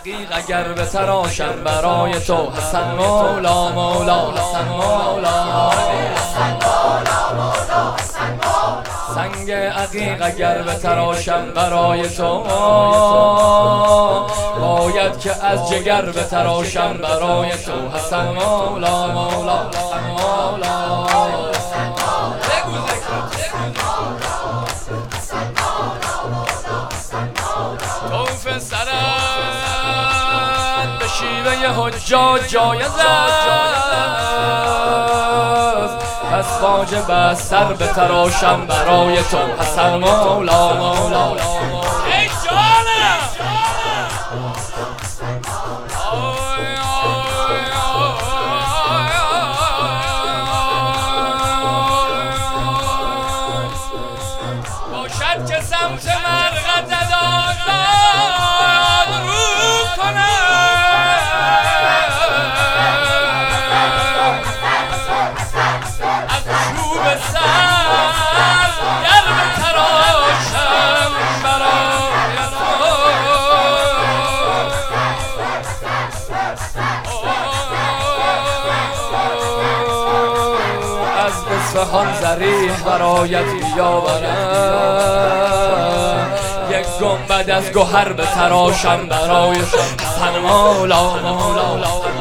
عقیق اگر بتراشم برای تو حسن مولا مولا حسن مولا سنگ عقیق اگر بتراشم برای تو باید که از جگر بتراشم برای تو حسن مولا مولا حسن مولا توف سرت به شیوه حجاج جایز است پس واجب است سر بتراشم برای تو حسن مولا مولا ای جانم باشد که سمت مرغت داداد رو کنم از چوب سر گر بتراشم برای از اصفهان ضریح برایت بیاورم یک گنبد از گوهر بتراشم برای حسن مولا مولا